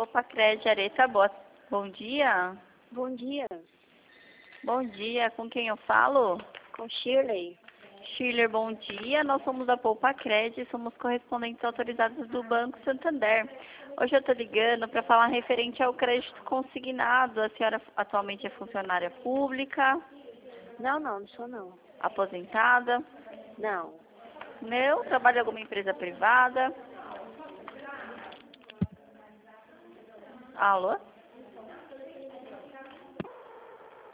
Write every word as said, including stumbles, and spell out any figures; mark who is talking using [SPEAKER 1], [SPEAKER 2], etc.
[SPEAKER 1] Popacred Areta Boa. Bom dia.
[SPEAKER 2] Bom dia,
[SPEAKER 1] Bom dia. Com quem eu falo?
[SPEAKER 2] com Shirley.
[SPEAKER 1] Schiller, bom dia. Nós somos da Popacred e somos correspondentes autorizados do Banco Santander. Hoje eu estou ligando para falar referente ao crédito consignado. A senhora atualmente é funcionária pública,
[SPEAKER 2] Não, não, não sou não.
[SPEAKER 1] aposentada?
[SPEAKER 2] Não,
[SPEAKER 1] Não? Trabalha em alguma empresa privada? Alô?